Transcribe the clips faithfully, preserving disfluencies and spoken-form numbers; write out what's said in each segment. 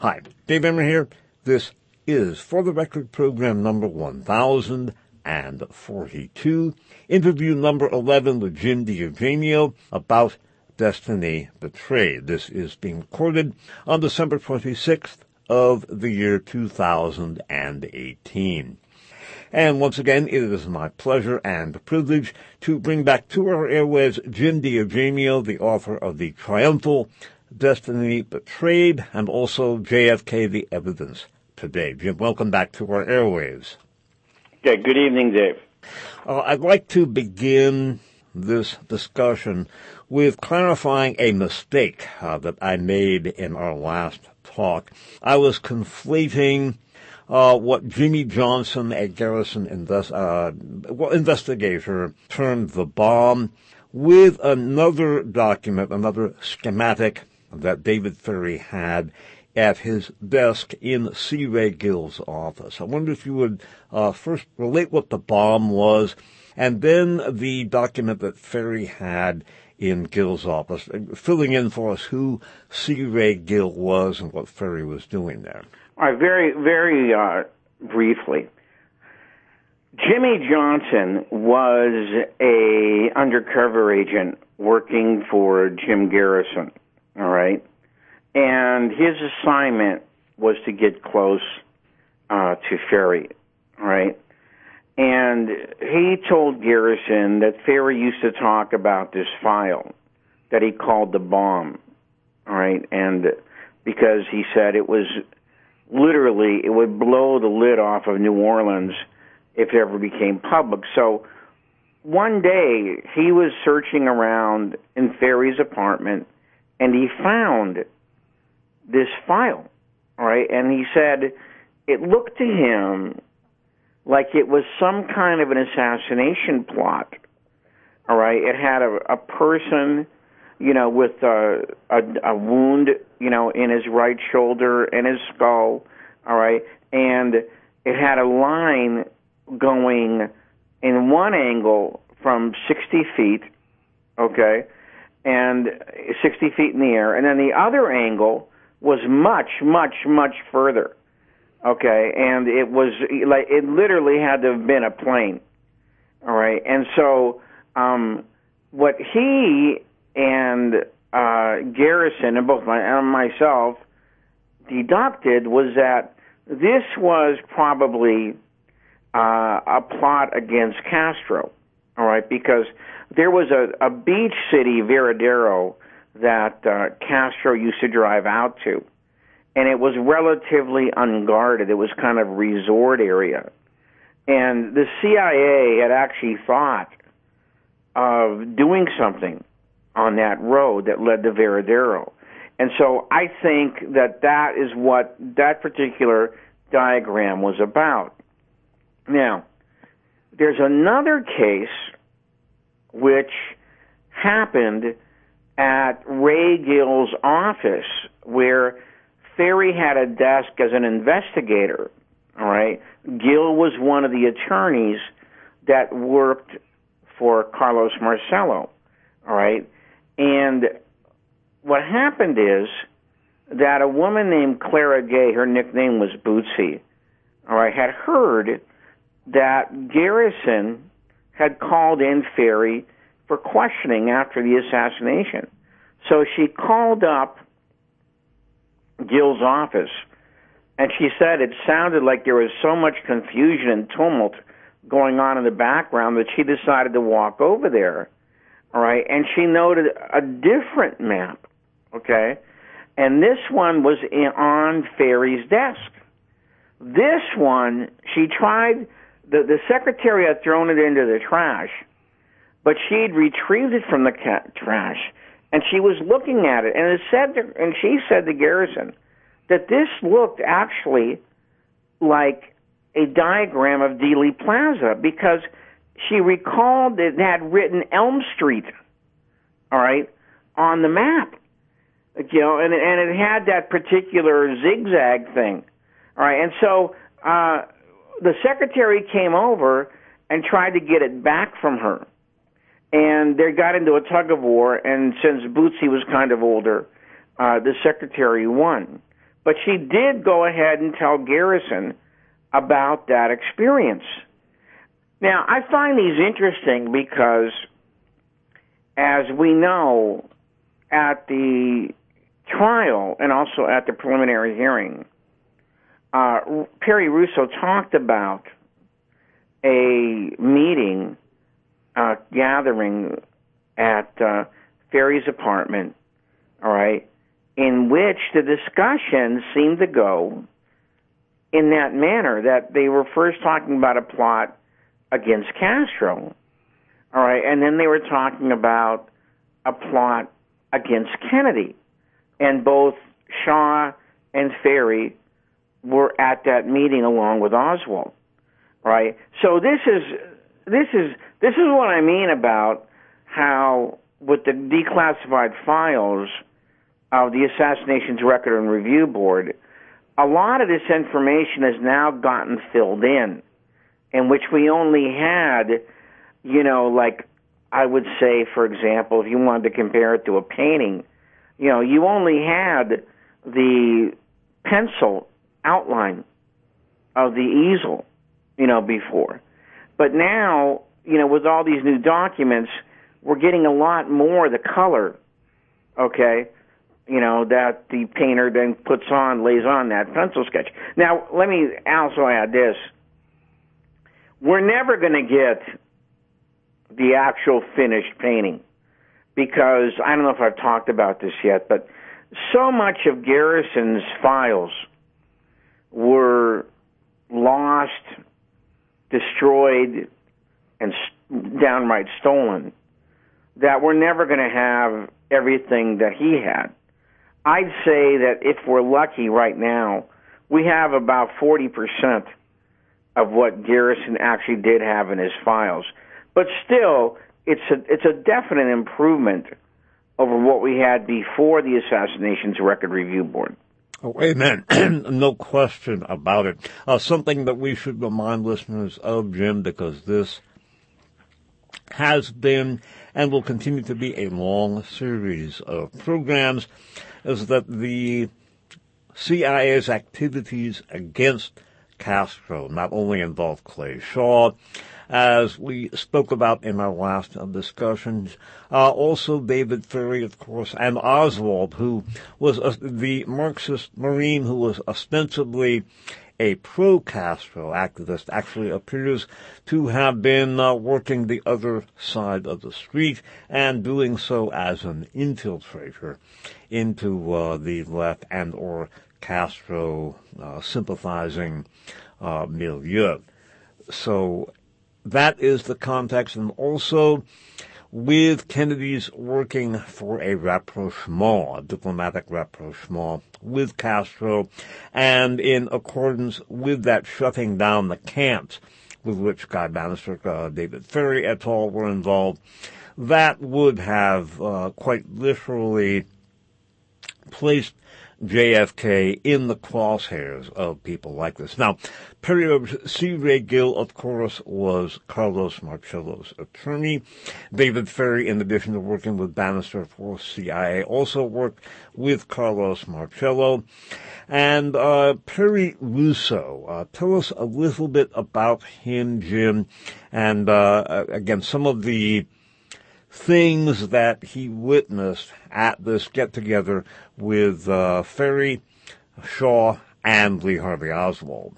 Hi, Dave Emmer here. This is For the Record program number one thousand forty-two, interview number eleven with Jim DiEugenio about Destiny Betrayed. This is being recorded on December twenty-sixth of the year two thousand eighteen. And once again, it is my pleasure and privilege to bring back to our airwaves Jim DiEugenio, the author of the triumphal Destiny Betrayed, and also J F K, The Evidence Today. Jim, welcome back to our airwaves. Okay, good evening, Dave. Uh, I'd like to begin this discussion with clarifying a mistake uh, that I made in our last talk. I was conflating uh, what Jimmy Johnson, a Garrison invest, uh, well, investigator, termed the bomb, with another document, another schematic that David Ferrie had at his desk in C. Ray Gill's office. I wonder if you would uh, first relate what the bomb was, and then the document that Ferrie had in Gill's office, filling in for us who C. Ray Gill was and what Ferrie was doing there. All right, very, very uh, briefly. Jimmy Johnson was a undercover agent working for Jim Garrison, all right? And his assignment was to get close uh, to Ferrie, all right? And he told Garrison that Ferrie used to talk about this file that he called the bomb, all right? And because he said it was literally, it would blow the lid off of New Orleans if it ever became public. So one day he was searching around in Ferrie's apartment, and he found this file, all right? And he said it looked to him like it was some kind of an assassination plot, all right? It had a, a person, you know, with a, a, a wound, you know, in his right shoulder and his skull, all right? And it had a line going in one angle from sixty feet, okay, and sixty feet in the air, and then the other angle was much, much, much further, okay, and it was like it literally had to have been a plane, all right, and so um, what he and uh, Garrison and both my and myself deducted was that this was probably uh, a plot against Castro, all right, because there was a, a beach city, Veradero, that uh, Castro used to drive out to, and it was relatively unguarded. It was kind of a resort area, and the C I A had actually thought of doing something on that road that led to Veradero. And so I think that that is what that particular diagram was about. Now, there's another case which happened at Ray Gill's office where Ferrie had a desk as an investigator, all right? Gill was one of the attorneys that worked for Carlos Marcello, all right? And what happened is that a woman named Clara Gay, her nickname was Bootsy, all right, had heard that Garrison had called in Ferrie for questioning after the assassination. So she called up Gill's office, and she said it sounded like there was so much confusion and tumult going on in the background that she decided to walk over there, all right, and she noted a different map, okay, and this one was in, on Ferrie's desk. This one, she tried, the, the secretary had thrown it into the trash, but she'd retrieved it from the ca- trash, and she was looking at it, and it said, to, and she said to Garrison that this looked actually like a diagram of Dealey Plaza because she recalled it had written Elm Street, all right, on the map, you know, and and it had that particular zigzag thing, all right, and so uh, the secretary came over and tried to get it back from her. And they got into a tug of war, and since Bootsy was kind of older, uh, the secretary won. But she did go ahead and tell Garrison about that experience. Now, I find these interesting because, as we know, at the trial and also at the preliminary hearing, uh, Perry Russo talked about a meeting, uh, gathering at uh, Ferry's apartment, all right, in which the discussion seemed to go in that manner, that they were first talking about a plot against Castro, all right, and then they were talking about a plot against Kennedy, and both Shaw and Ferry were at that meeting along with Oswald, right? So this is this is this is what I mean about how, with the declassified files of the Assassinations Record and Review Board, a lot of this information has now gotten filled in, in which we only had, you know, like I would say, for example, if you wanted to compare it to a painting, you know, you only had the pencil outline of the easel, you know, before. But now, you know, with all these new documents, we're getting a lot more the color, okay, you know, that the painter then puts on, lays on that pencil sketch. Now, let me also add this. We're never going to get the actual finished painting because, I don't know if I've talked about this yet, but so much of Garrison's files were lost, destroyed, and downright stolen that we're never going to have everything that he had. I'd say that if we're lucky right now, we have about forty percent of what Garrison actually did have in his files. But still, it's a, it's a definite improvement over what we had before the Assassinations Record Review Board. Oh, amen. No question about it. Uh, something that we should remind listeners of, Jim, because this has been and will continue to be a long series of programs, is that the C I A's activities against Castro not only involved Clay Shaw, as we spoke about in our last discussions, uh, also David Ferry, of course, and Oswald, who was uh, the Marxist Marine who was ostensibly a pro-Castro activist, actually appears to have been uh, working the other side of the street and doing so as an infiltrator into uh, the left and or Castro uh, sympathizing uh, milieu. So that is the context, and also with Kennedy's working for a rapprochement, a diplomatic rapprochement with Castro, and in accordance with that shutting down the camps with which Guy Bannister, uh, David Ferry et al. Were involved, that would have uh, quite literally placed J F K in the crosshairs of people like this. Now, Perry C. Ray Gill, of course, was Carlos Marcello's attorney. David Ferry, in addition to working with Bannister for C I A, also worked with Carlos Marcello. And uh, Perry Russo, uh, tell us a little bit about him, Jim, and uh, again, some of the things that he witnessed at this get-together with uh, Ferry, Shaw, and Lee Harvey Oswald.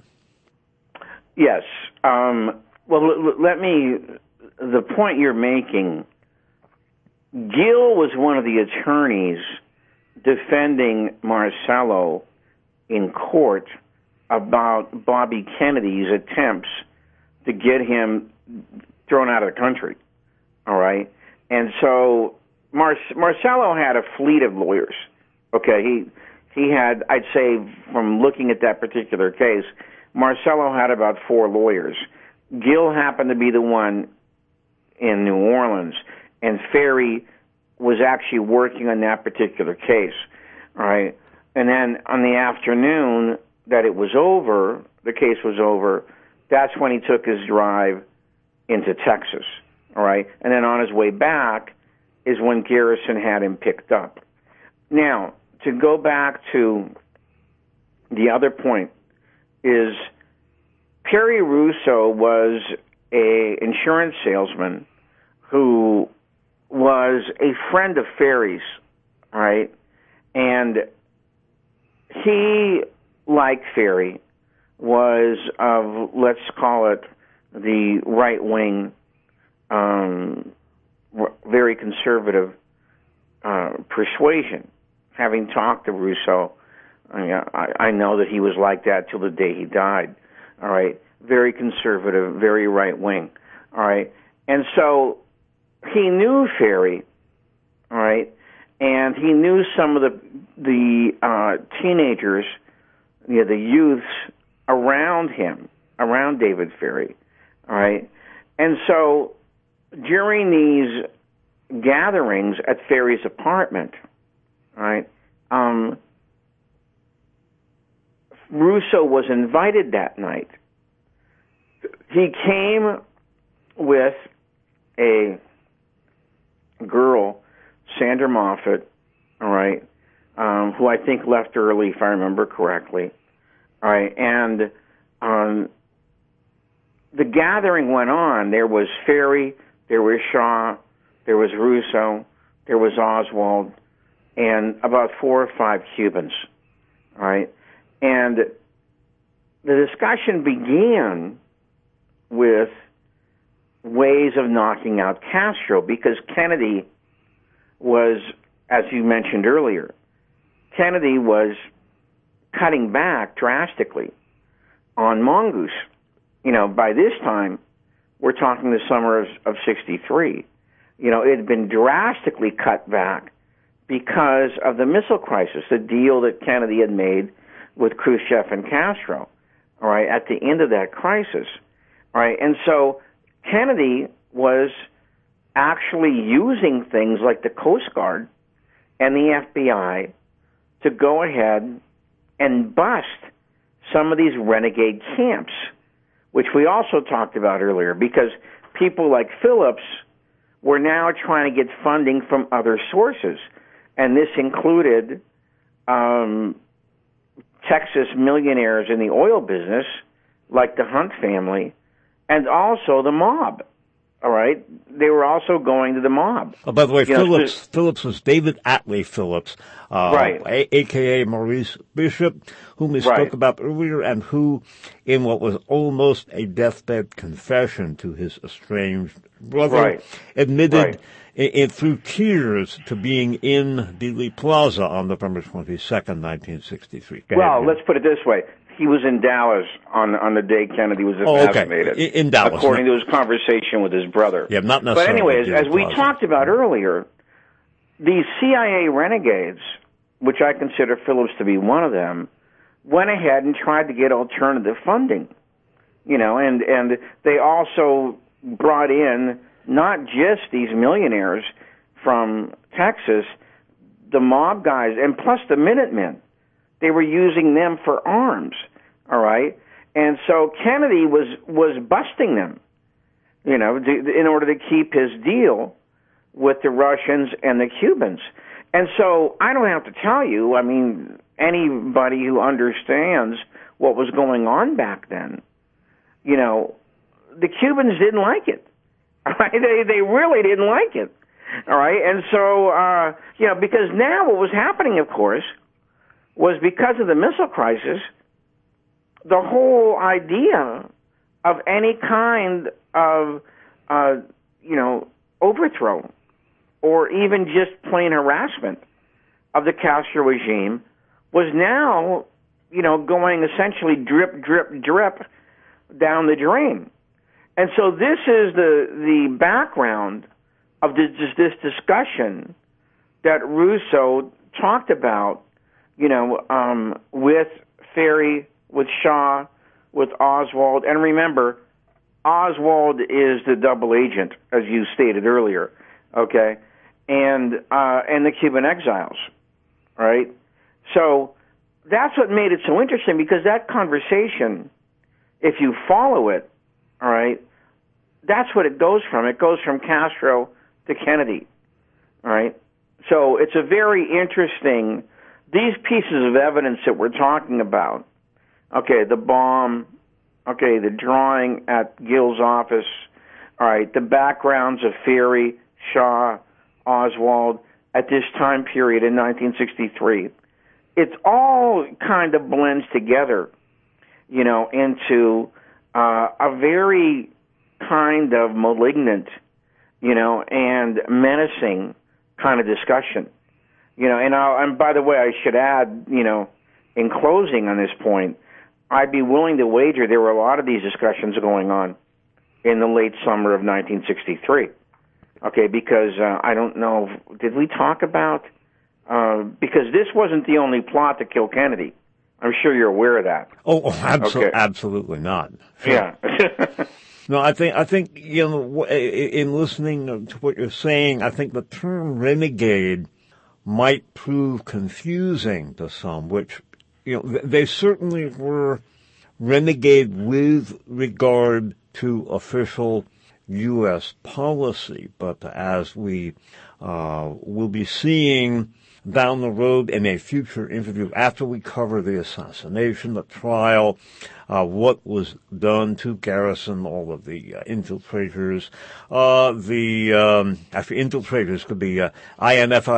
Yes. Um, well, l- let me, the point you're making, Gill was one of the attorneys defending Marcello in court about Bobby Kennedy's attempts to get him thrown out of the country, all right? And so Mar- Marcello had a fleet of lawyers. Okay, he he had, I'd say, from looking at that particular case, Marcello had about four lawyers. Gill happened to be the one in New Orleans, and Ferry was actually working on that particular case. All right, and then on the afternoon that it was over, the case was over, that's when he took his drive into Texas. All right, and then on his way back is when Garrison had him picked up. Now, to go back to the other point is Perry Russo was a insurance salesman who was a friend of Ferry's, all right? And he, like Ferry, was of, let's call it, the right-wing, um, very conservative uh, persuasion. Having talked to Russo, I, I know that he was like that till the day he died, all right? Very conservative, very right-wing, all right? And so he knew Ferry, all right? And he knew some of the the uh, teenagers, you know, the youths around him, around David Ferry, all right? And so during these gatherings at Ferry's apartment, all right, um, Russo was invited that night. He came with a girl, Sandra Moffat, all right, um, who I think left early, if I remember correctly, all right, and um, the gathering went on. There was Ferry, there was Shaw, there was Russo, there was Oswald, and about four or five Cubans, all right, and the discussion began with ways of knocking out Castro, because Kennedy was, as you mentioned earlier, Kennedy was cutting back drastically on Mongoose. You know, by this time, we're talking the summer of, of sixty-three. You know, it had been drastically cut back because of the missile crisis, the deal that Kennedy had made with Khrushchev and Castro, all right, at the end of that crisis. All right, and so Kennedy was actually using things like the Coast Guard and the F B I to go ahead and bust some of these renegade camps, which we also talked about earlier, because people like Phillips were now trying to get funding from other sources, and this included um, Texas millionaires in the oil business, like the Hunt family, and also the mob. All right, they were also going to the mob. Oh, by the way, you Phillips know, so, Phillips was David Atlee Phillips, uh, right. a- aka Maurice Bishop, whom we right. spoke about earlier, and who, in what was almost a deathbed confession to his estranged brother, right. admitted right. in, in, through tears to being in Dealey Plaza on November twenty-second, nineteen sixty-three. Go well, ahead, let's put it this way. He was in Dallas on on the day Kennedy was assassinated. Oh, okay. In, in Dallas. According to his conversation with his brother. Yeah, not necessarily. But anyways, as we Plaza. talked about earlier, these C I A renegades, which I consider Phillips to be one of them, went ahead and tried to get alternative funding. You know, and, and they also brought in not just these millionaires from Texas, the mob guys, and plus the Minutemen. They were using them for arms, all right? And so Kennedy was, was busting them, you know, to, in order to keep his deal with the Russians and the Cubans. And so I don't have to tell you, I mean, anybody who understands what was going on back then, you know, the Cubans didn't like it. All right? They, they really didn't like it, all right? And so, uh, you know, because now what was happening, of course, was because of the missile crisis, the whole idea of any kind of, uh, you know, overthrow or even just plain harassment of the Castro regime was now, you know, going essentially drip, drip, drip down the drain. And so this is the, the background of this, this discussion that Russo talked about, you know, um, with Ferry, with Shaw, with Oswald. And remember, Oswald is the double agent, as you stated earlier, okay, and uh, and the Cuban exiles, right? So that's what made it so interesting, because that conversation, if you follow it, all right, that's what it goes from. It goes from Castro to Kennedy, all right? So it's a very interesting these pieces of evidence that we're talking about, okay, the bomb, okay, the drawing at Gill's office, all right, the backgrounds of Ferry, Shaw, Oswald at this time period in nineteen sixty-three, it's all kind of blends together, you know, into uh, a very kind of malignant, you know, and menacing kind of discussion. You know, and, I'll, and by the way, I should add, you know, in closing on this point, I'd be willing to wager there were a lot of these discussions going on in the late summer of nineteen sixty-three. Okay, because uh, I don't know, did we talk about, uh, because this wasn't the only plot to kill Kennedy. I'm sure you're aware of that. Oh, oh abso- okay. absolutely not. Sure. Yeah. No, I think, I think, you know, in listening to what you're saying, I think the term renegade might prove confusing to some, which, you know, they certainly were renegade with regard to official U S policy, but as we uh, will be seeing down the road in a future interview after we cover the assassination, the trial, uh, what was done to Garrison, all of the uh, infiltrators, uh, the, um, actually infiltrators could be, uh, I N F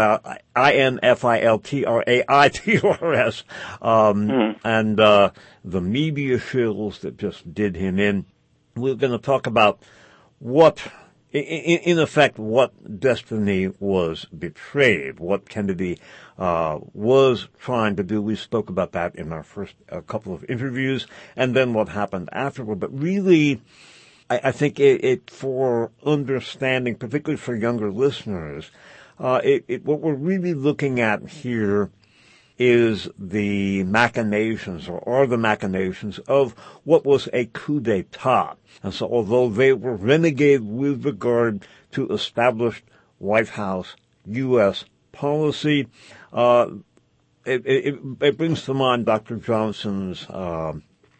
I L T R A I T R S, um, mm. and, uh, the media shills that just did him in. We're going to talk about what, in effect, what Destiny was betrayed, what Kennedy uh was trying to do. We spoke about that in our first uh, couple of interviews, and then what happened afterward. But really, I, I think it, it, for understanding, particularly for younger listeners, uh, it, it, what we're really looking at here is the machinations, or are the machinations, of what was a coup d'etat. And so although they were renegade with regard to established White House U S policy, uh, it, it, it brings to mind Doctor Johnson's uh,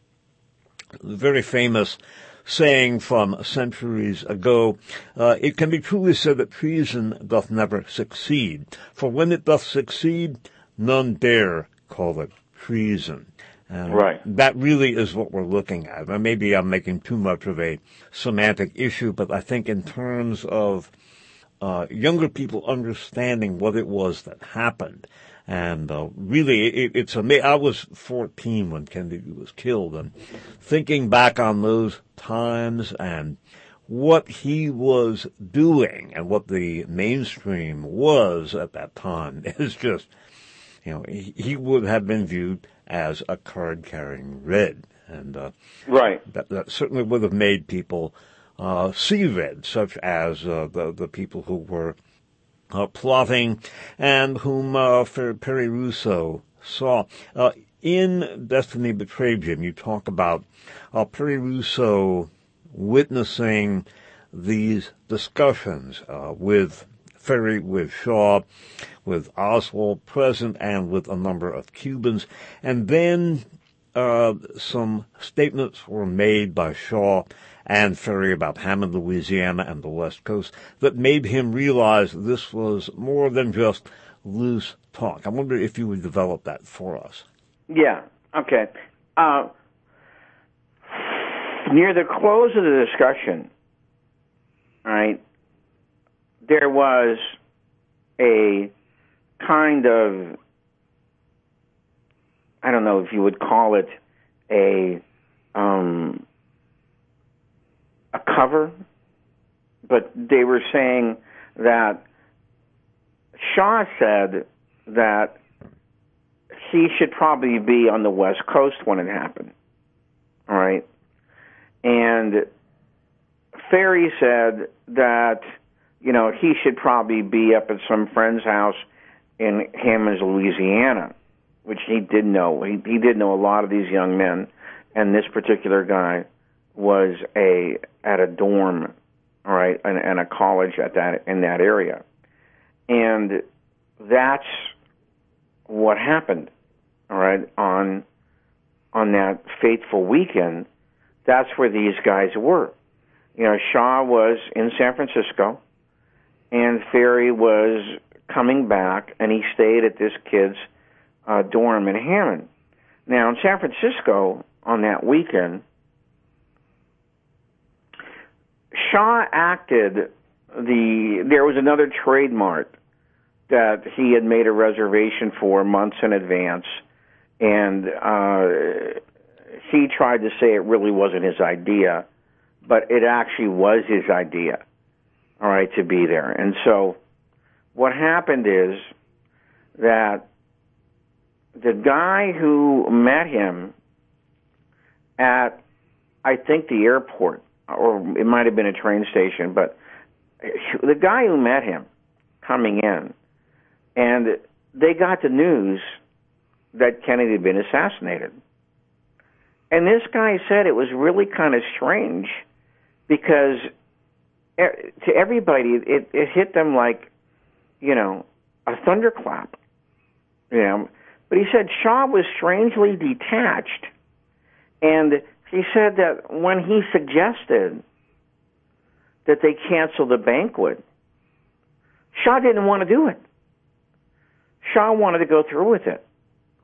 very famous saying from centuries ago, uh, it can be truly said that treason doth never succeed. For when it doth succeed, none dare call it treason. And right. That really is what we're looking at. Maybe I'm making too much of a semantic issue, but I think in terms of uh, younger people understanding what it was that happened, and uh, really, it, it's amazing. I was fourteen when Kennedy was killed, and thinking back on those times and what he was doing and what the mainstream was at that time is just, you know, he, he would have been viewed as a card-carrying Red. And uh, right. that, that certainly would have made people uh, see red, such as uh, the, the people who were uh, plotting and whom uh, Perry Russo saw. Uh, in Destiny Betrayed Jim, you talk about uh, Perry Russo witnessing these discussions uh, with Ferry, with Shaw, with Oswald present, and with a number of Cubans. And then uh some statements were made by Shaw and Ferry about Hammond, Louisiana, and the West Coast that made him realize this was more than just loose talk. I wonder if you would develop that for us. Yeah, okay. Uh, near the close of the discussion, right, there was a kind of, I don't know if you would call it a um, a cover, but they were saying that Shaw said that he should probably be on the West Coast when it happened, all right? And Ferry said that, you know, he should probably be up at some friend's house in Hammond, Louisiana, which he did know. He, he did know a lot of these young men, and this particular guy was a at a dorm, all right, and, and a college at that in that area, and that's what happened, all right, on on that fateful weekend. That's where these guys were. You know, Shaw was in San Francisco, and Ferry was coming back, and he stayed at this kid's uh, dorm in Hammond. Now, in San Francisco, on that weekend, Shaw acted the, there was another Trade Mart that he had made a reservation for months in advance, and uh, he tried to say it really wasn't his idea, but it actually was his idea, all right, to be there. And so what happened is that the guy who met him at, I think, the airport, or it might have been a train station, but the guy who met him coming in, and they got the news that Kennedy had been assassinated. And this guy said it was really kind of strange because to everybody, it, it hit them like, you know, a thunderclap. You know? But he said Shaw was strangely detached. And he said that when he suggested that they cancel the banquet, Shaw didn't want to do it. Shaw wanted to go through with it,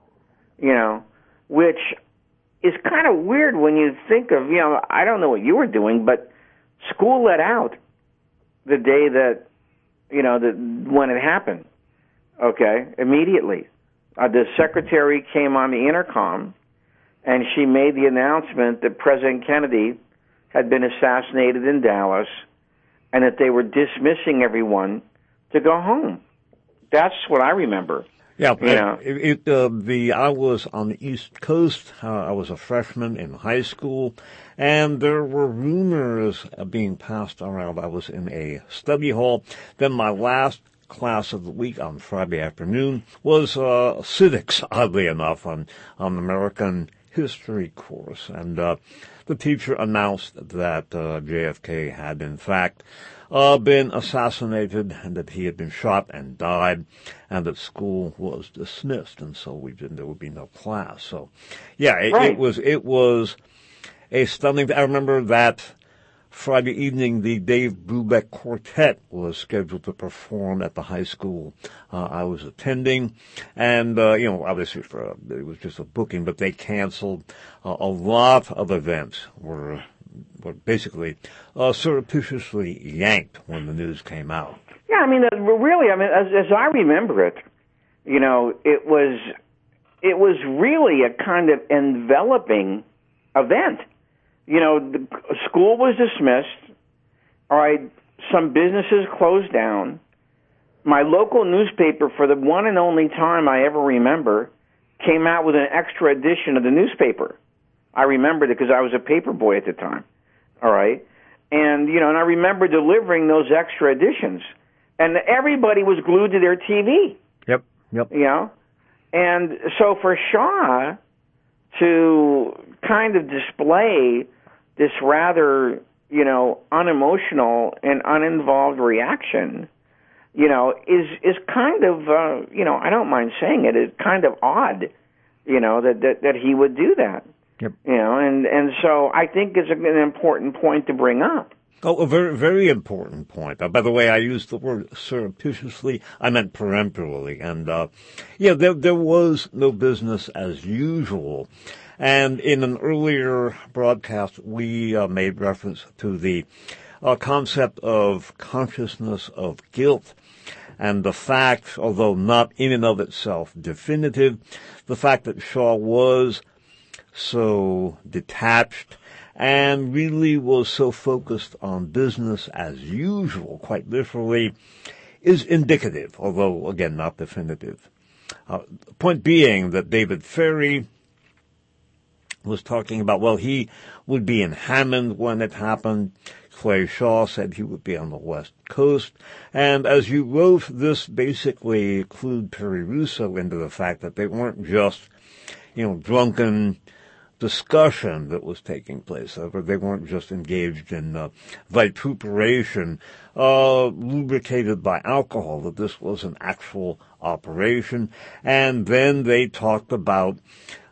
you know, which is kind of weird when you think of, you know, I don't know what you were doing, but school let out the day that, you know, the, when it happened, okay, immediately. Uh, the secretary came on the intercom, and she made the announcement that President Kennedy had been assassinated in Dallas and that they were dismissing everyone to go home. That's what I remember. Yeah, you know? it, it, uh, the I was on the East Coast. Uh, I was a freshman in high school, and there were rumors being passed around. I was in a study hall. Then my last class of the week on Friday afternoon was uh, civics, oddly enough, on on American history course, and uh, the teacher announced that uh, J F K had, in fact, Uh, been assassinated, and that he had been shot and died, and that school was dismissed, and so we didn't. There would be no class. So, yeah, it, right. it was it was a stunning. I remember that Friday evening, the Dave Brubeck Quartet was scheduled to perform at the high school uh, I was attending, and uh, you know, obviously for a, it was just a booking, but they canceled uh, a lot of events. Were were basically uh, surreptitiously yanked when the news came out. Yeah, I mean, uh, really, I mean, as, as I remember it, you know, it was it was really a kind of enveloping event. You know, the school was dismissed. All right, some businesses closed down. My local newspaper, for the one and only time I ever remember, came out with an extra edition of the newspaper. I remembered it because I was a paper boy at the time, all right? And, you know, and I remember delivering those extra editions. And everybody was glued to their T V. Yep, yep. You know? And so for Shaw to kind of display this rather, you know, unemotional and uninvolved reaction, you know, is is kind of, uh, you know, I don't mind saying it, it's kind of odd, you know, that, that, that he would do that. Yep. You know, and, and so I think it's an important point to bring up. Oh, a very, very important point. Uh, by the way, I used the word surreptitiously. I meant peremptorily. And, uh, yeah, there, there was no business as usual. And in an earlier broadcast, we uh, made reference to the uh, concept of consciousness of guilt. And the fact, although not in and of itself definitive, the fact that Shaw was so detached and really was so focused on business as usual, quite literally, is indicative, although, again, not definitive. Uh, the point being that David Ferrie was talking about, well, he would be in Hammond when it happened. Clay Shaw said he would be on the West Coast. And as you wrote, this basically clued Perry Russo into the fact that they weren't just, you know, drunken discussion that was taking place. They weren't just engaged in uh, vituperation, uh, lubricated by alcohol, that this was an actual operation. And then they talked about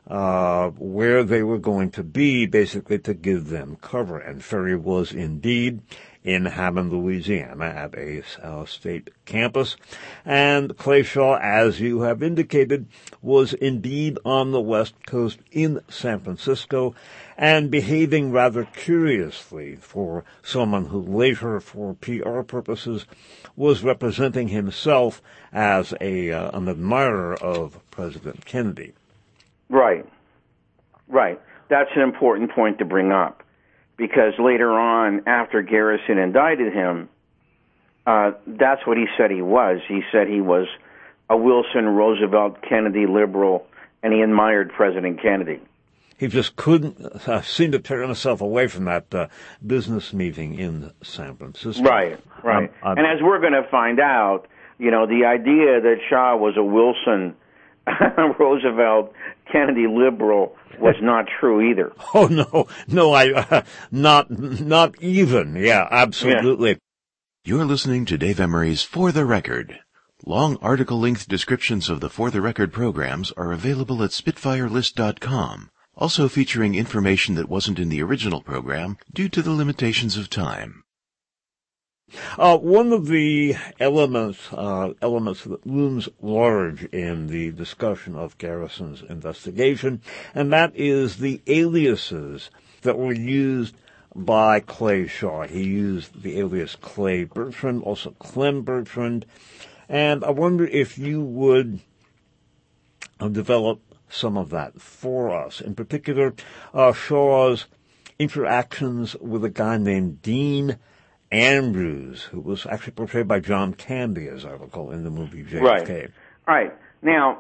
uh, where they were going to be, basically to give them cover. And Ferry was indeed in Hammond, Louisiana, at a uh, state campus. And Clay Shaw, as you have indicated, was indeed on the West Coast in San Francisco and behaving rather curiously for someone who later, for P R purposes, was representing himself as a uh, an admirer of President Kennedy. Right. Right. That's an important point to bring up, because later on, after Garrison indicted him, uh, that's what he said he was. He said he was a Wilson, Roosevelt, Kennedy liberal, and he admired President Kennedy. He just couldn't uh, seem to tear himself away from that uh, business meeting in San Francisco. Right, right. Um, um, and as we're going to find out, you know, the idea that Shaw was a Wilson, Roosevelt, Kennedy liberal was not true either. Oh no, no, I uh, not not even. Yeah, absolutely. Yeah. You're listening to Dave Emery's For the Record. Long article-length descriptions of the For the Record programs are available at spitfire list dot com, also featuring information that wasn't in the original program due to the limitations of time. Uh, one of the elements, uh, elements that looms large in the discussion of Garrison's investigation, and that is the aliases that were used by Clay Shaw. He used the alias Clay Bertrand, also Clem Bertrand, and I wonder if you would uh, develop some of that for us. In particular, uh, Shaw's interactions with a guy named Dean Andrews, who was actually portrayed by John Candy, as I recall, in the movie J F K. Right. Right. Now,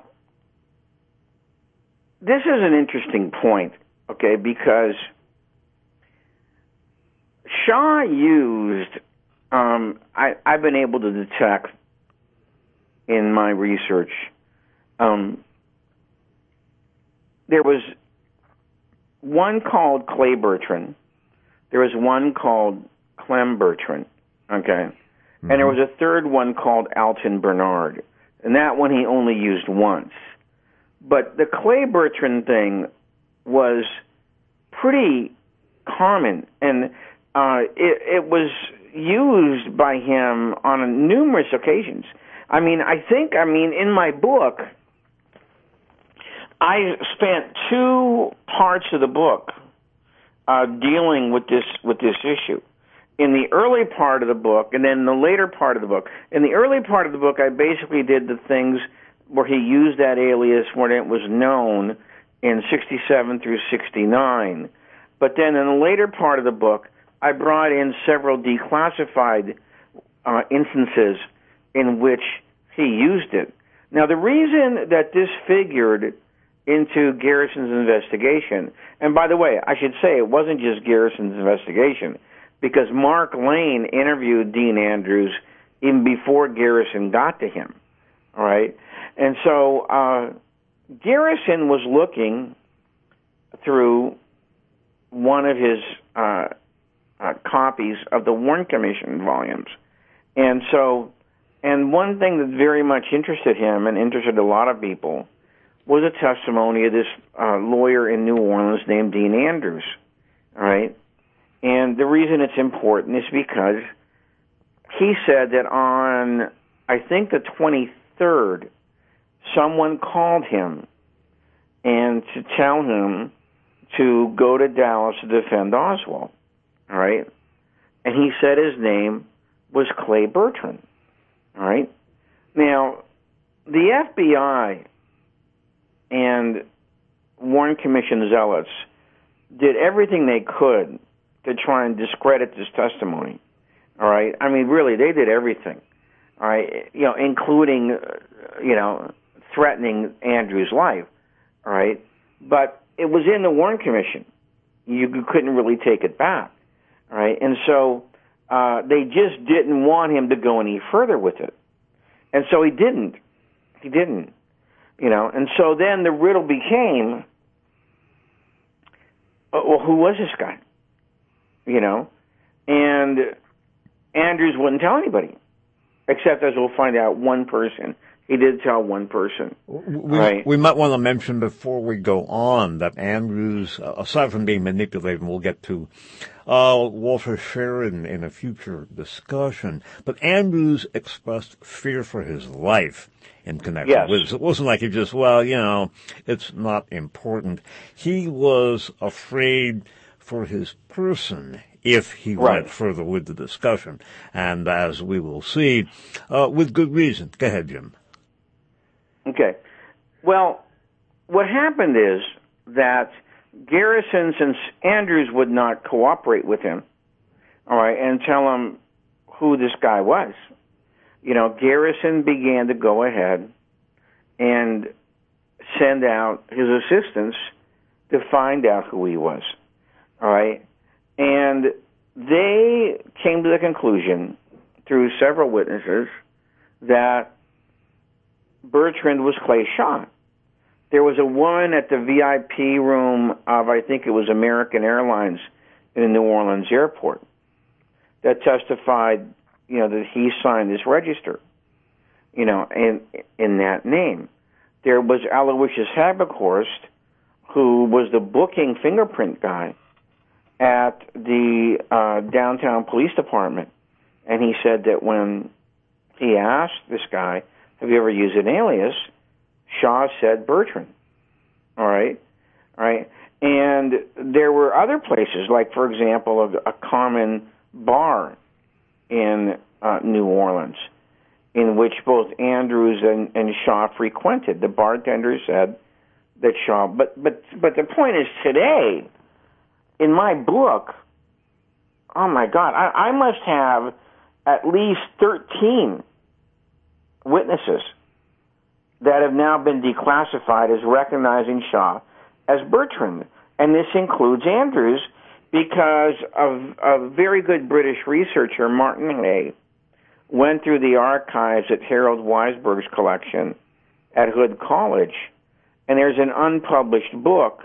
this is an interesting point, okay, because Shaw used, um, I, I've been able to detect in my research, um, there was one called Clay Bertrand, there was one called Clem Bertrand, okay? Mm-hmm. And there was a third one called Alton Bernard, and that one he only used once. But the Clay Bertrand thing was pretty common, and uh, it, it was used by him on numerous occasions. I mean, I think, I mean, in my book, I spent two parts of the book uh, dealing with this with this issue. In the early part of the book, and then the later part of the book. In the early part of the book, I basically did the things where he used that alias when it was known in sixty-seven through sixty-nine. But then in the later part of the book, I brought in several declassified uh, instances in which he used it. Now, the reason that this figured into Garrison's investigation, and by the way, I should say it wasn't just Garrison's investigation, because Mark Lane interviewed Dean Andrews even before Garrison got to him, all right? And so uh, Garrison was looking through one of his uh, uh, copies of the Warren Commission volumes. And so, and one thing that very much interested him and interested a lot of people was a testimony of this uh, lawyer in New Orleans named Dean Andrews, all right? And the reason it's important is because he said that on, I think, the twenty-third, someone called him and to tell him to go to Dallas to defend Oswald, all right? And he said his name was Clay Bertrand, all right? Now, the F B I and Warren Commission zealots did everything they could to try and discredit this testimony, all right? I mean, really, they did everything, all right, you know, including, uh, you know, threatening Andrew's life, all right? But it was in the Warren Commission. You couldn't really take it back, all right? And so uh, they just didn't want him to go any further with it. And so he didn't. He didn't, you know? And so then the riddle became, well, who was this guy? You know, and Andrews wouldn't tell anybody, except, as we'll find out, one person He did tell one person. We, right. we might want to mention before we go on that Andrews, uh, aside from being manipulated, and we'll get to uh, Walter Sharon in a future discussion, but Andrews expressed fear for his life in connection yes. with this. It wasn't like he just, well, you know, it's not important. He was afraid for his person if he right. went further with the discussion. And as we will see, uh, with good reason. Go ahead, Jim. Okay. Well, what happened is that Garrison, since Andrews would not cooperate with him, all right, and tell him who this guy was, you know, Garrison began to go ahead and send out his assistants to find out who he was, all right? And they came to the conclusion, through several witnesses, that Bertrand was Clay Shaw. There was a woman at the V I P room of, I think it was American Airlines in the New Orleans airport, that testified, you know, that he signed this register, you know, in in that name. There was Aloysius Haberkorst, who was the booking fingerprint guy at the uh, downtown police department, and he said that when he asked this guy, have you ever used an alias, Shaw said Bertrand. All right? All right? And there were other places, like, for example, a, a common bar in uh, New Orleans, in which both Andrews and, and Shaw frequented. The bartender said that Shaw... But, but, but the point is, today, in my book, oh, my God, I, I must have at least thirteen witnesses that have now been declassified as recognizing Shaw as Bertrand. And this includes Andrews, because of a very good British researcher, Martin Hay, went through the archives at Harold Weisberg's collection at Hood College, and there's an unpublished book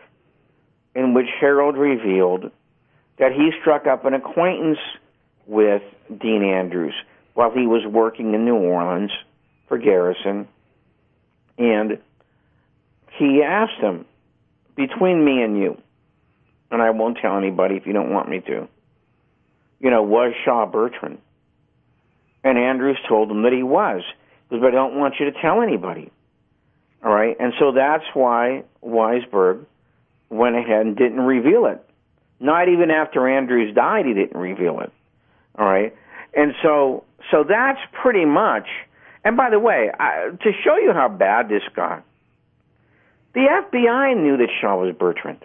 in which Harold revealed that he struck up an acquaintance with Dean Andrews while he was working in New Orleans for Garrison, and he asked him, between me and you, and I won't tell anybody if you don't want me to, you know, was Shaw Bertrand? And Andrews told him that he was. He goes, but I don't want you to tell anybody. All right? And so that's why Weisberg went ahead and didn't reveal it. Not even after Andrews died, he didn't reveal it. All right? And so so that's pretty much... And by the way, I, to show you how bad this got, the F B I knew that Shaw was Bertrand.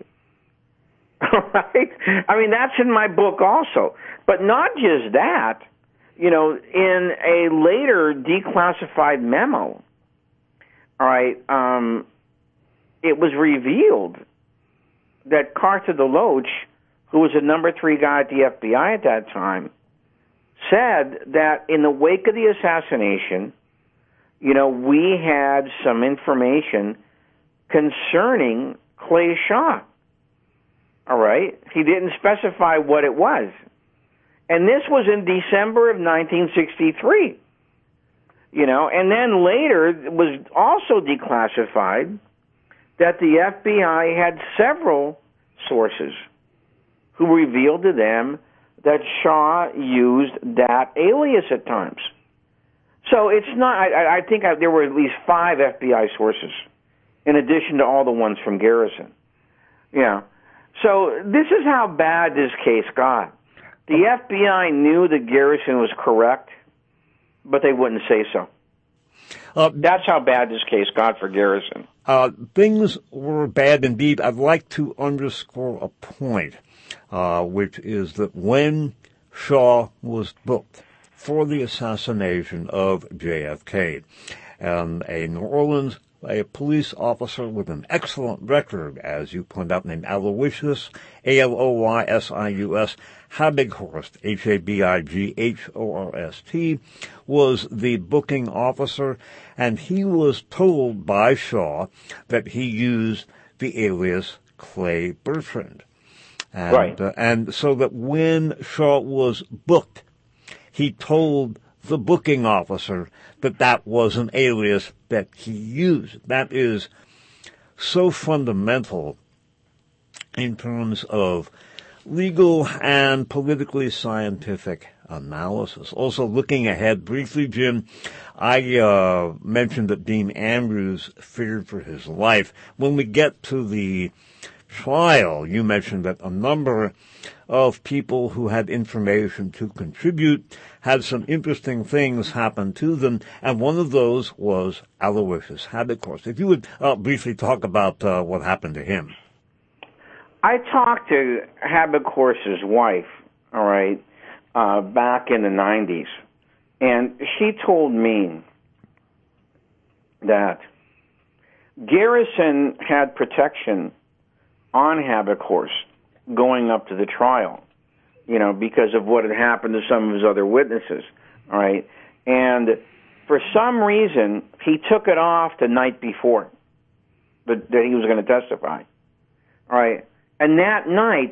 Right? I mean, that's in my book also. But not just that. You know, in a later declassified memo, all right, um, it was revealed that Carter DeLoach, who was the number three guy at the F B I at that time, said that in the wake of the assassination, you know, we had some information concerning Clay Shaw. All right? He didn't specify what it was. And this was in December of nineteen sixty-three. You know, and then later it was also declassified that the F B I had several sources who revealed to them that Shaw used that alias at times. So it's not, I, I think I, there were at least five F B I sources, in addition to all the ones from Garrison. Yeah. So this is how bad this case got. The F B I knew that Garrison was correct, but they wouldn't say so. Uh, That's how bad this case got for Garrison. Uh, things were bad indeed. I'd like to underscore a point, uh, which is that when Shaw was booked for the assassination of J F K, and a New Orleans a police officer with an excellent record, as you point out, named Aloysius, A L O Y S I U S, Habighorst, H A B I G H O R S T, was the booking officer, and he was told by Shaw that he used the alias Clay Bertrand. And, right. Uh, and so that when Shaw was booked, he told the booking officer that that was an alias that he used. That is so fundamental in terms of legal and politically scientific analysis. Also, looking ahead briefly, Jim, I uh, mentioned that Dean Andrews feared for his life. When we get to the trial, you mentioned that a number of people who had information to contribute had some interesting things happen to them, and one of those was Aloysius Habekost. If you would uh, briefly talk about uh, what happened to him. I talked to Habekorst's wife, all right, uh, back in the nineties, and she told me that Garrison had protection on Habekorst going up to the trial, you know, because of what had happened to some of his other witnesses, all right? And for some reason, he took it off the night before that, that he was going to testify, all right? And that night,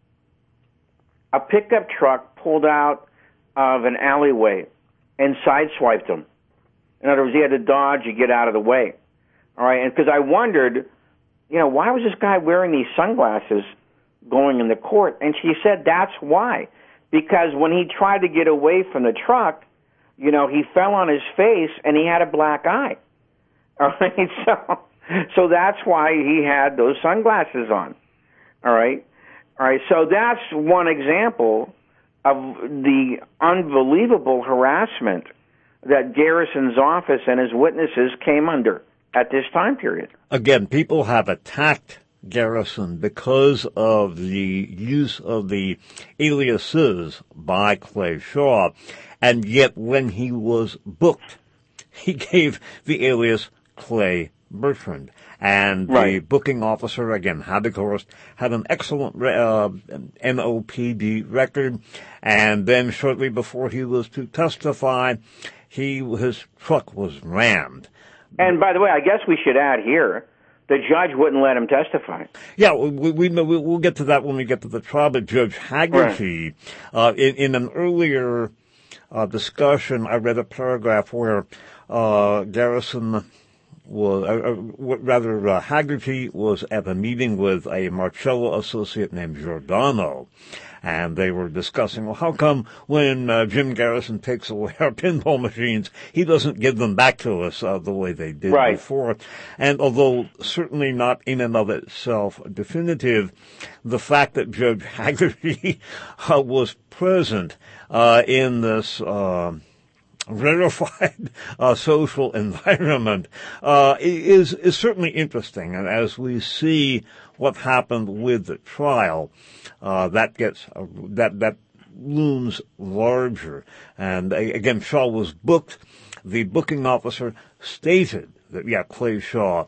a pickup truck pulled out of an alleyway and sideswiped him. In other words, he had to dodge to get out of the way, all right? And because I wondered, you know, why was this guy wearing these sunglasses going in the court? And she said that's why. Because when he tried to get away from the truck, you know, he fell on his face and he had a black eye. All right, so so that's why he had those sunglasses on. All right, all right. So that's one example of the unbelievable harassment that Garrison's office and his witnesses came under at this time period. Again, people have attacked Garrison because of the use of the aliases by Clay Shaw, and yet when he was booked, he gave the alias Clay Bertrand. And right. The booking officer, again, Habekorst, had an excellent uh, N O P D record, and then shortly before he was to testify, he his truck was rammed. And by the way, I guess we should add here, the judge wouldn't let him testify. Yeah, we, we, we'll get to that when we get to the trial, but Judge Haggerty, right. uh, in, in an earlier uh, discussion, I read a paragraph where uh, Garrison was, uh, rather, uh, Haggerty was at a meeting with a Marcello associate named Giordano, and they were discussing, well, how come when uh, Jim Garrison takes away our pinball machines, he doesn't give them back to us uh, the way they did right. before? And although certainly not in and of itself definitive, the fact that Judge Haggerty uh, was present uh, in this uh rarefied uh, social environment uh, is is certainly interesting, and as we see what happened with the trial, uh, that gets uh, that that looms larger. And uh, again, Shaw was booked. The booking officer stated that yeah, Clay Shaw.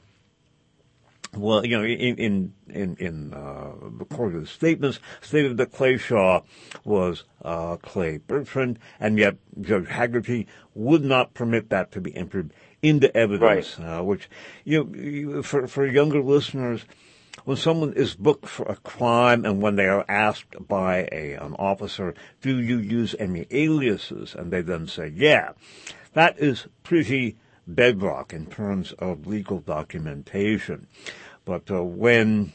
Well, you know, in in in, in uh, recorded statements, stated that Clay Shaw was uh, Clay Bertrand, and yet Judge Haggerty would not permit that to be entered into evidence. Right. Uh, which, you know, for for younger listeners, when someone is booked for a crime and when they are asked by a an officer, do you use any aliases, and they then say, yeah, that is pretty bedrock in terms of legal documentation. But uh, when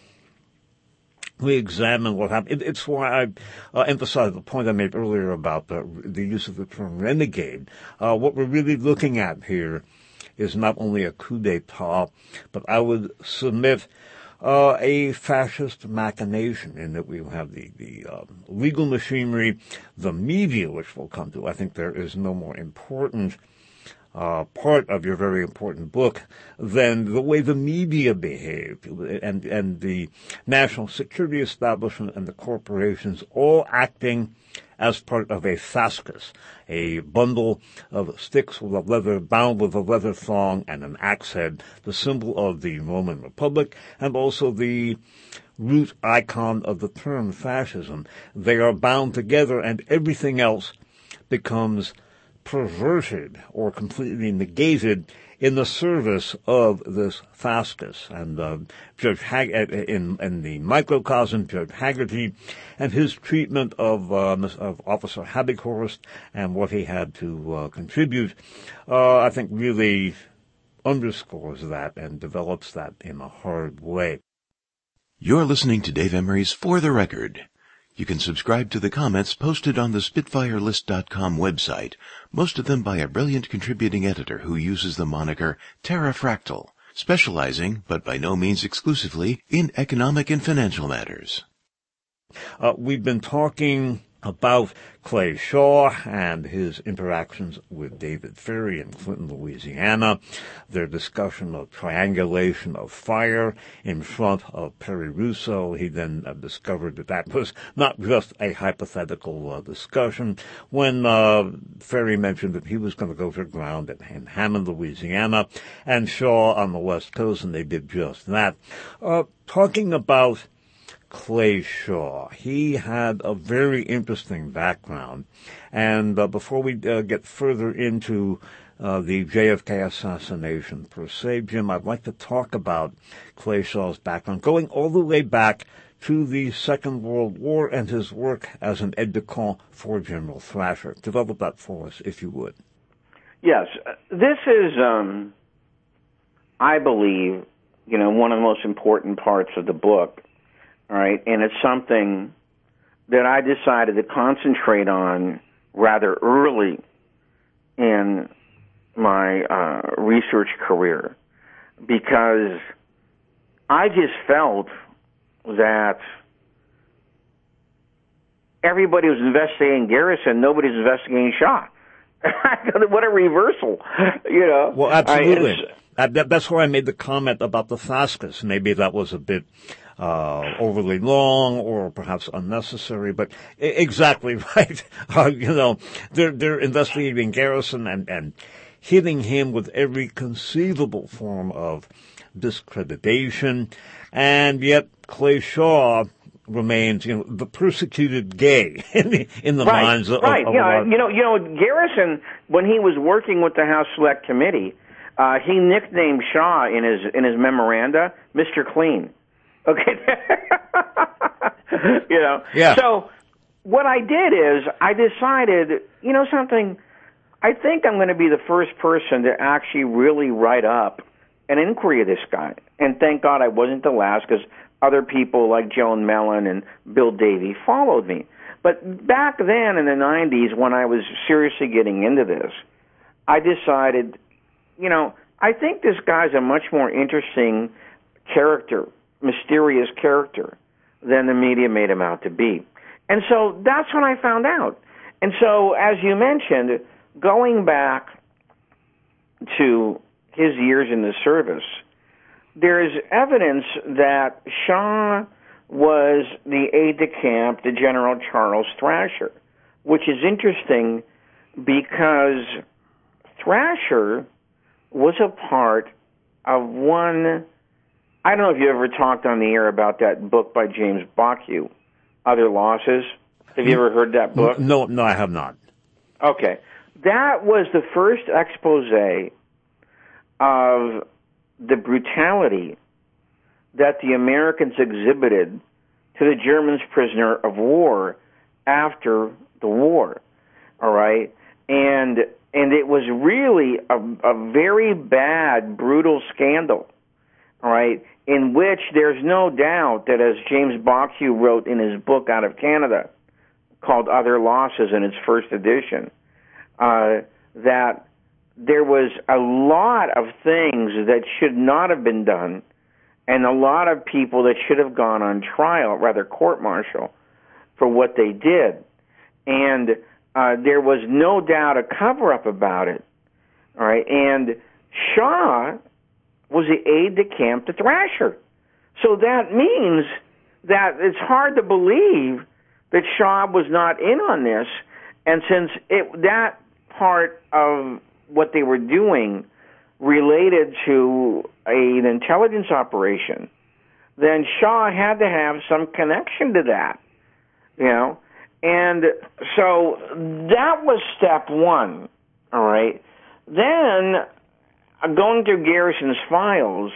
we examine what happened, it, it's why I uh, emphasized the point I made earlier about uh, the use of the term renegade. Uh, what we're really looking at here is not only a coup d'etat, but I would submit uh, a fascist machination in that we have the, the uh, legal machinery, the media, which we'll come to. I think there is no more important Uh, part of your very important book than the way the media behaved, and and the national security establishment and the corporations all acting as part of a fascus, a bundle of sticks with a leather, bound with a leather thong and an axe head, the symbol of the Roman Republic, and also the root icon of the term fascism. They are bound together, and everything else becomes perverted or completely negated in the service of this Fascus. And uh, Judge Hag- in, in the microcosm, Judge Haggerty and his treatment of, uh, of Officer Habeghorst and what he had to uh, contribute, uh, I think really underscores that and develops that in a hard way. You're listening to Dave Emery's For the Record. You can subscribe to the comments posted on the Spitfire List dot com website, most of them by a brilliant contributing editor who uses the moniker Terrafractal, specializing, but by no means exclusively, in economic and financial matters. Uh, we've been talking about Clay Shaw and his interactions with David Ferrie in Clinton, Louisiana, their discussion of triangulation of fire in front of Perry Russo. He then uh, discovered that that was not just a hypothetical uh, discussion when uh, Ferrie mentioned that he was going to go to ground in, in Hammond, Louisiana, and Shaw on the West Coast, and they did just that. Uh, talking about Clay Shaw. He had a very interesting background. And uh, before we uh, get further into uh, the J F K assassination per se, Jim, I'd like to talk about Clay Shaw's background, going all the way back to the Second World War and his work as an aide-de-camp for General Thrasher. Develop that for us, if you would. Yes. This is, um, I believe, you know, one of the most important parts of the book. All right, and it's something that I decided to concentrate on rather early in my uh, research career because I just felt that everybody was investigating Garrison, nobody's investigating Shaw. What a reversal, you know. Well, absolutely. I, that, that's where I made the comment about the Fascus. Maybe that was a bit Uh, overly long or perhaps unnecessary, but I- exactly right. Uh, you know, they're, they're investigating Garrison and, and hitting him with every conceivable form of discreditation, and yet Clay Shaw remains, you know, the persecuted gay in the, in the right, minds of, right. of yeah, a lot. You know, you know, Garrison, when he was working with the House Select Committee, uh, he nicknamed Shaw in his, in his memoranda, Mister Clean. Okay. You know. Yeah. So what I did is I decided, you know something, I think I'm going to be the first person to actually really write up an inquiry of this guy. And thank God I wasn't the last because other people like Joan Mellon and Bill Davey followed me. But back then in the nineties when I was seriously getting into this, I decided, you know, I think this guy's a much more interesting character, mysterious character than the media made him out to be. And so that's when I found out. And so, as you mentioned, going back to his years in the service, there's evidence that Shaw was the aide-de-camp to General Charles Thrasher, which is interesting because Thrasher was a part of one... I don't know if you ever talked on the air about that book by James Bocchio, Other Losses. Have you ever heard that book? No, no, I have not. Okay. That was the first expose of the brutality that the Americans exhibited to the Germans prisoner of war after the war. All right? And and it was really a, a very bad, brutal scandal. All right, in which there's no doubt that, as James Bocchio wrote in his book out of Canada, called Other Losses in its first edition, uh, that there was a lot of things that should not have been done and a lot of people that should have gone on trial, rather court-martial, for what they did. And uh, there was no doubt a cover-up about it. All right, and Shaw was the aide-de-camp to Thrasher. So that means that it's hard to believe that Shaw was not in on this, and since it, that part of what they were doing related to a, an intelligence operation, then Shaw had to have some connection to that, you know? And so that was step one, all right? Then going through Garrison's files,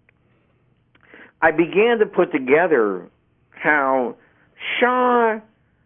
I began to put together how Shah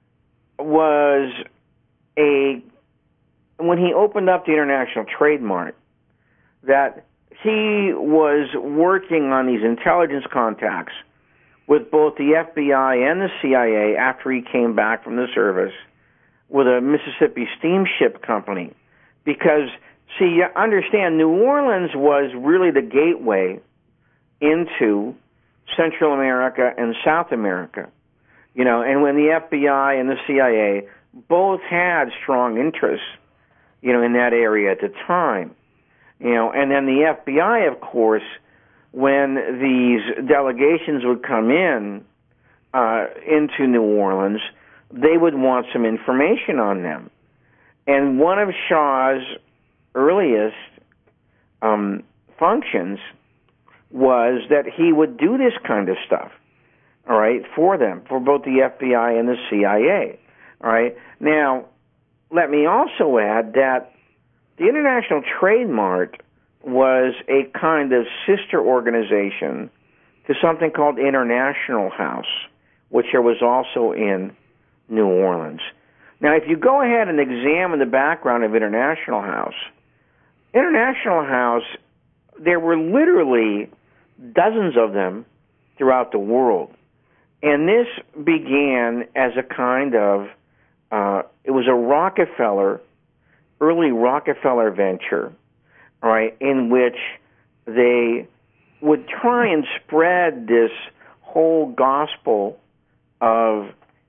was a, when he opened up the International Trade Mart, that he was working on these intelligence contacts with both the F B I and the C I A after he came back from the service with a Mississippi steamship company. Because, see, you understand, New Orleans was really the gateway into Central America and South America. You know, and when the F B I and the C I A both had strong interests, you know, in that area at the time. You know, and then the F B I, of course, when these delegations would come in uh, into New Orleans, they would want some information on them. And one of Shah's earliest um, functions was that he would do this kind of stuff, all right, for them, for both the F B I and the C I A, all right? Now, let me also add that the International Trade Mart was a kind of sister organization to something called International House, which there was also in New Orleans. Now, if you go ahead and examine the background of International House, International House, there were literally dozens of them throughout the world. And this began as a kind of, uh, it was a Rockefeller, early Rockefeller venture, all right, in which they would try and spread this whole gospel of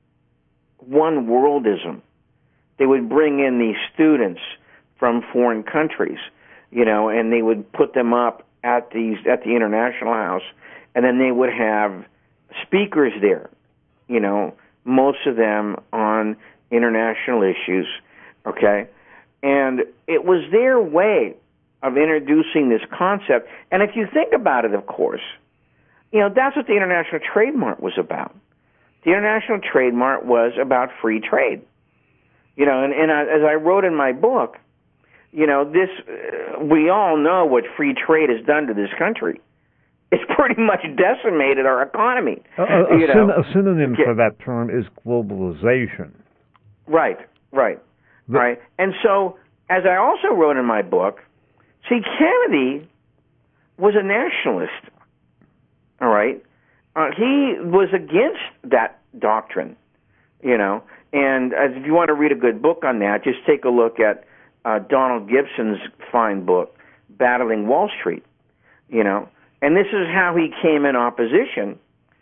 one worldism. They would bring in these students from foreign countries, you know, and they would put them up at these at the International House, and then they would have speakers there, you know, most of them on international issues, okay? And it was their way of introducing this concept. And if you think about it, of course, you know, that's what the International Trade Mart was about. The International Trade Mart was about free trade. You know, and, and I, as I wrote in my book, you know, this, uh, we all know what free trade has done to this country. It's pretty much decimated our economy. A, a, you a, know? syn- a synonym for that term is globalization. Right, right, the- right. And so, as I also wrote in my book, see, Kennedy was a nationalist, all right? Uh, he was against that doctrine, you know, and as if you want to read a good book on that, just take a look at uh, Donald Gibson's fine book, Battling Wall Street, you know, and this is how he came in opposition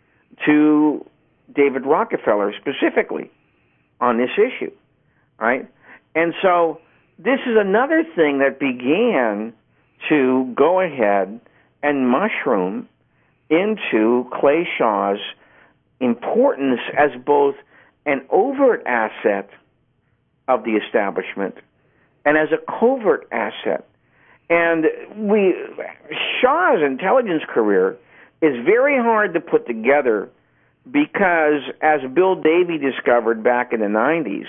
to David Rockefeller specifically on this issue, right? And so this is another thing that began to go ahead and mushroom into Clay Shaw's importance as both an overt asset of the establishment and as a covert asset. And we Shaw's intelligence career is very hard to put together because, as Bill Davy discovered back in the nineties,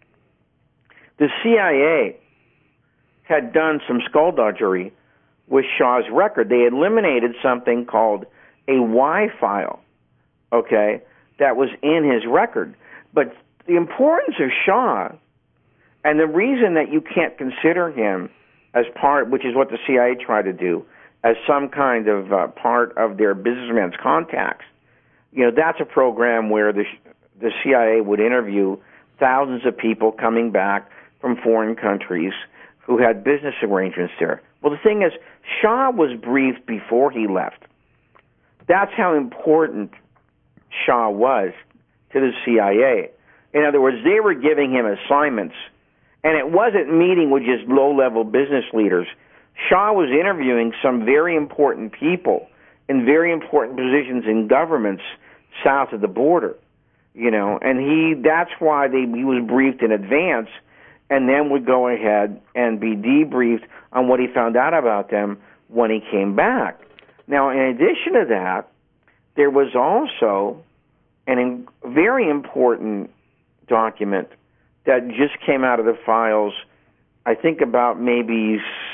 the C I A had done some skullduggery with Shaw's record. They eliminated something called a Y file, okay, that was in his record. But the importance of Shaw, and the reason that you can't consider him as part, which is what the C I A tried to do, as some kind of uh, part of their businessman's contacts, you know, that's a program where the the C I A would interview thousands of people coming back from foreign countries who had business arrangements there. Well, the thing is, Shaw was briefed before he left. That's how important Shaw was to the C I A. In other words, they were giving him assignments, and it wasn't meeting with just low-level business leaders. Shaw was interviewing some very important people in very important positions in governments south of the border, you know, and he that's why they, he was briefed in advance and then would go ahead and be debriefed on what he found out about them when he came back. Now, in addition to that, there was also a in, very important document that just came out of the files, I think about maybe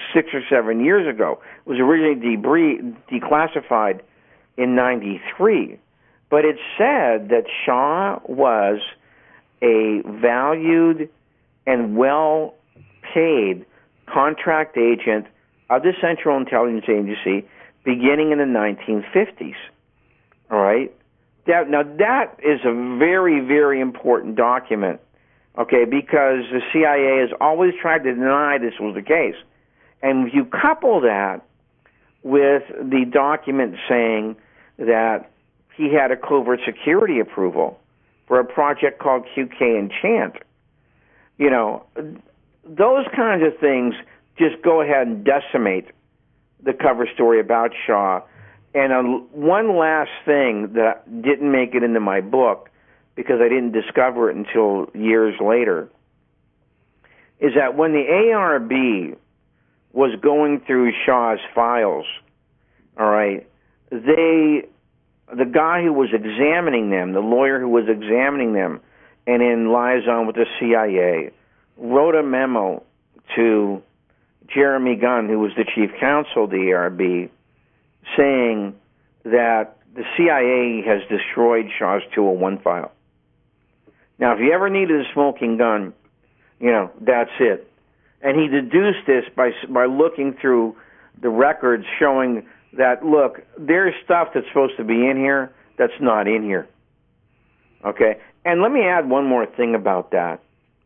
six or seven years ago. It was originally debre- declassified in ninety-three. But it said that Shaw was a valued and well-paid contract agent of the Central Intelligence Agency beginning in the nineteen fifties. All right? That, now, that is a very, very important document, okay, because the C I A has always tried to deny this was the case. And if you couple that with the document saying that he had a covert security approval for a project called Q K Enchant, you know, those kinds of things just go ahead and decimate the cover story about Shaw. And uh, one last thing that didn't make it into my book, because I didn't discover it until years later, is that when the A R B was going through Shaw's files, all right, they, the guy who was examining them, the lawyer who was examining them, and in liaison with the C I A, wrote a memo to Jeremy Gunn, who was the chief counsel of the A R B, saying that the C I A has destroyed Shaw's two oh one file. Now, if you ever needed a smoking gun, you know, that's it. And he deduced this by by looking through the records showing that, look, there's stuff that's supposed to be in here that's not in here. Okay? And let me add one more thing about that.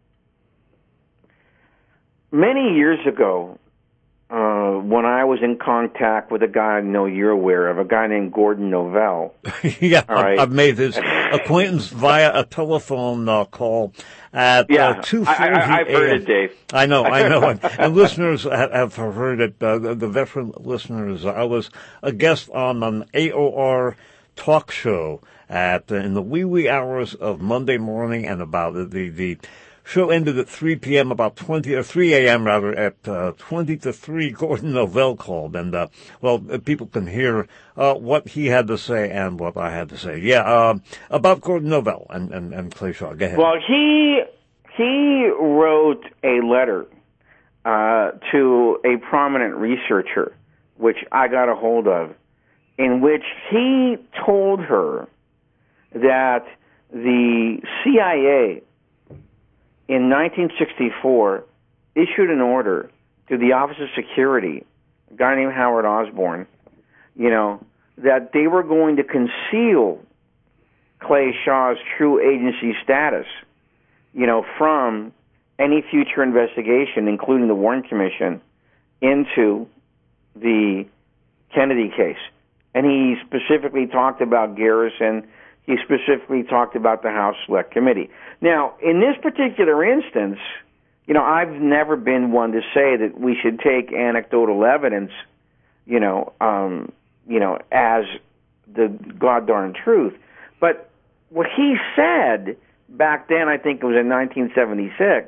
Many years ago, uh, when I was in contact with a guy I know you're aware of, a guy named Gordon Novell. yeah, all right? I've made his acquaintance via a telephone uh, call at yeah, uh, two forty I, I, I've heard it, Dave. I know, I know. and, and listeners have, have heard it, uh, the, the veteran listeners. I was a guest on an A O R talk show at uh, in the wee wee hours of Monday morning, and about the, the, the show ended at three p.m., about twenty, or three a.m. rather, at uh, twenty to three, Gordon Novell called. And, uh, well, people can hear uh, what he had to say and what I had to say. Yeah, uh, about Gordon Novell and, and, and Clay Shaw. Go ahead. Well, he, he wrote a letter uh, to a prominent researcher, which I got a hold of, in which he told her that the C I A in nineteen sixty-four issued an order to the Office of Security, a guy named Howard Osborne, you know, that they were going to conceal Clay Shaw's true agency status, you know, from any future investigation, including the Warren Commission, into the Kennedy case. And he specifically talked about Garrison. He specifically talked about the House Select Committee. Now, in this particular instance, you know, I've never been one to say that we should take anecdotal evidence, you know, um, you know, as the god-darn truth. But what he said back then, I think it was in nineteen seventy-six,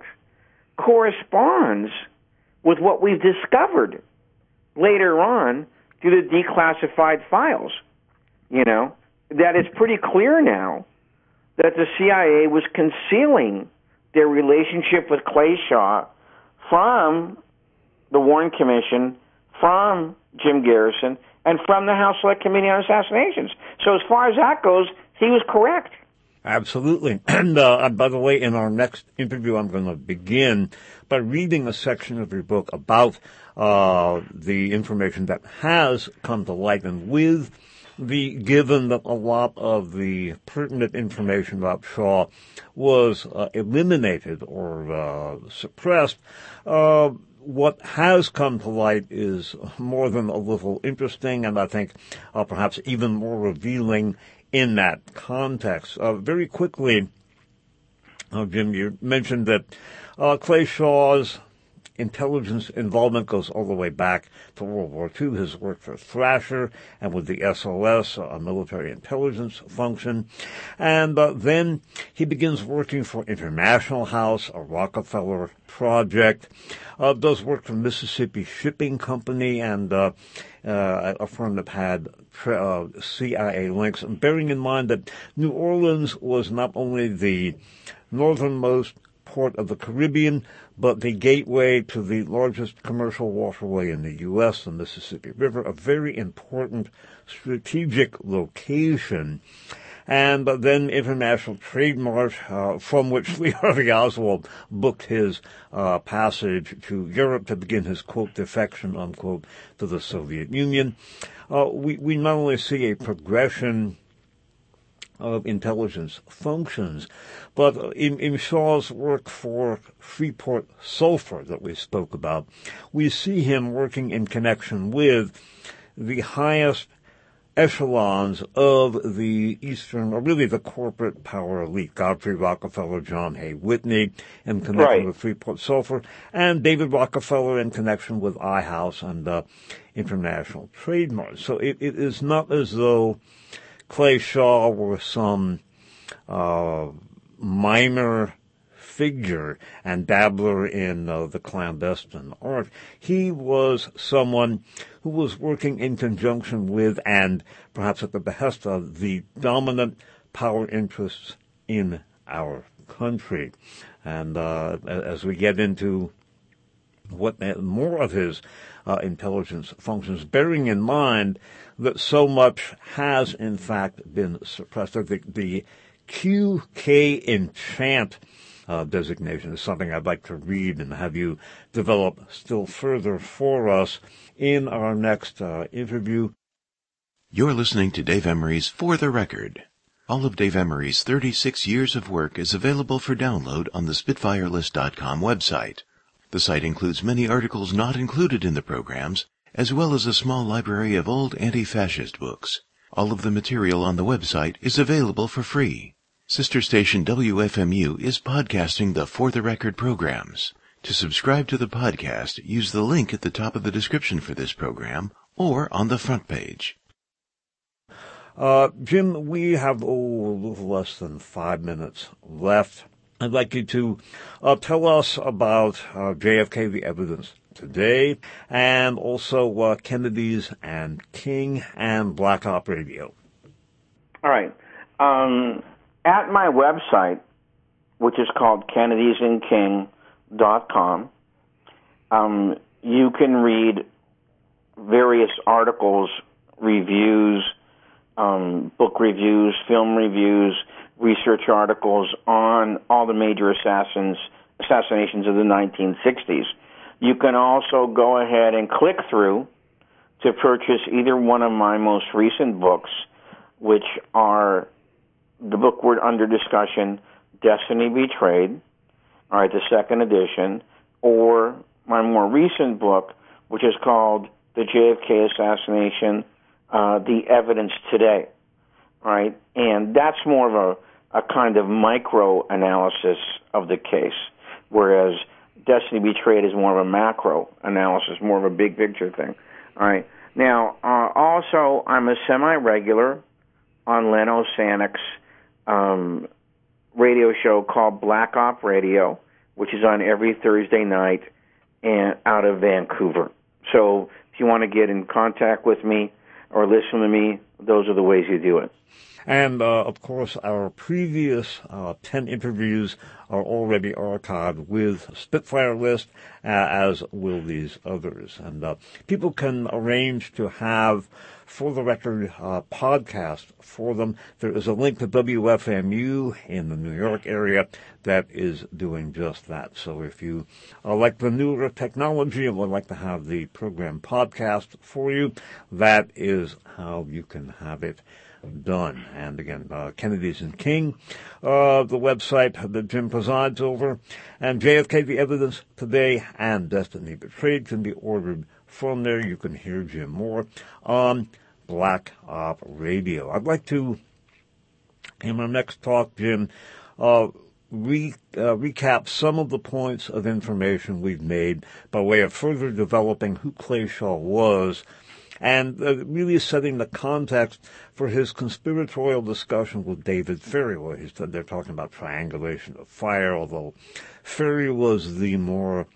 corresponds with what we've discovered later on through the declassified files, you know, that it's pretty clear now that the C I A was concealing their relationship with Clay Shaw from the Warren Commission, from Jim Garrison, and from the House Select Committee on Assassinations. So as far as that goes, he was correct. Absolutely. And uh, by the way, in our next interview, I'm going to begin by reading a section of your book about uh the information that has come to light, and with the given that a lot of the pertinent information about Shaw was uh, eliminated or uh, suppressed, uh, what has come to light is more than a little interesting, and I think uh, perhaps even more revealing in that context. Uh, very quickly, uh, Jim, you mentioned that uh, Clay Shaw's intelligence involvement goes all the way back to World War Two. His work for Thrasher and with the S O S, a military intelligence function. And uh, then he begins working for International House, a Rockefeller project, uh, does work for Mississippi Shipping Company and uh, uh, a firm that had uh, C I A links. And bearing in mind that New Orleans was not only the northernmost port of the Caribbean, but the gateway to the largest commercial waterway in the U S, the Mississippi River, a very important strategic location. And but then International Trade Mart, uh, from which Lee Harvey Oswald booked his uh, passage to Europe to begin his, quote, defection, unquote, to the Soviet Union. Uh, we, we not only see a progression of intelligence functions, but in, in Shaw's work for Freeport Sulphur that we spoke about, we see him working in connection with the highest echelons of the Eastern, or really the corporate power elite, Godfrey Rockefeller, John Hay Whitney, in connection right. with Freeport Sulphur, and David Rockefeller in connection with I House and uh, International Trade Mart. So it, it is not as though Clay Shaw were some uh, minor figure and dabbler in uh, the clandestine art. He was someone who was working in conjunction with and perhaps at the behest of the dominant power interests in our country. And uh, as we get into what more of his uh, intelligence functions, bearing in mind that so much has in fact been suppressed. The, the Q K Enchant Uh, designation is something I'd like to read and have you develop still further for us in our next uh, interview. You're listening to Dave Emery's For the Record. All of Dave Emery's thirty-six years of work is available for download on the Spitfire List dot com website. The site includes many articles not included in the programs, as well as a small library of old anti-fascist books. All of the material on the website is available for free. Sister station W F M U is podcasting the For the Record programs. To subscribe to the podcast, use the link at the top of the description for this program or on the front page. Uh, Jim, we have, oh, a little less than five minutes left. I'd like you to uh, tell us about uh, J F K, the evidence today, and also uh, Kennedy's and King and Black Op Radio. All right. Um... At my website, which is called kennedys and king dot com, um, you can read various articles, reviews, um, book reviews, film reviews, research articles on all the major assassins, assassinations of the nineteen sixties. You can also go ahead and click through to purchase either one of my most recent books, which are the book we're under discussion, Destiny Betrayed, all right, the second edition, or my more recent book, which is called The J F K Assassination, uh, The Evidence Today, all right? And that's more of a, a kind of micro-analysis of the case, whereas Destiny Betrayed is more of a macro-analysis, more of a big-picture thing, all right? Now, uh, also, I'm a semi-regular on Leno Sanek's Um, radio show called Black Op Radio, which is on every Thursday night and out of Vancouver. So if you want to get in contact with me or listen to me, those are the ways you do it. And, uh, of course, our previous uh, ten interviews are already archived with Spitfire List, uh, as will these others. And uh, people can arrange to have For the Record uh, podcast for them. There is a link to W F M U in the New York area that is doing just that. So if you uh, like the newer technology and would like to have the program podcast for you, that is how you can have it done. And again, uh, Kennedy's and King, uh, the website that Jim presides over, and J F K, The Evidence Today, and Destiny Betrayed can be ordered from there. You can hear Jim Moore on Black Op Radio. I'd like to, in our next talk, Jim, uh, re, uh, recap some of the points of information we've made by way of further developing who Clay Shaw was, and uh, really setting the context for his conspiratorial discussion with David Ferrie, where he said they're talking about triangulation of fire, although Ferrie was the more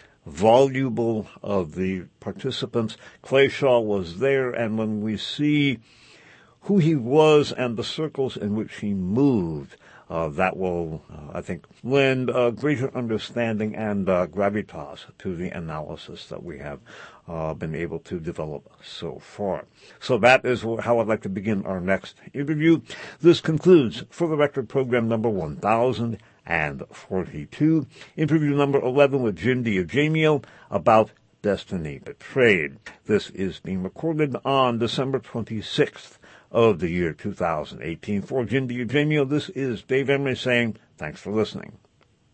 voluble of the participants. Clay Shaw was there, and when we see who he was and the circles in which he moved, uh, that will, uh, I think, lend uh, greater understanding and uh, gravitas to the analysis that we have uh, been able to develop so far. So that is how I'd like to begin our next interview. This concludes For the Record program number one thousand forty-two, interview number eleven with Jim DiEugenio about Destiny Betrayed. This is being recorded on December twenty-sixth of the year two thousand eighteen. For Jim DiEugenio, this is Dave Emery saying thanks for listening.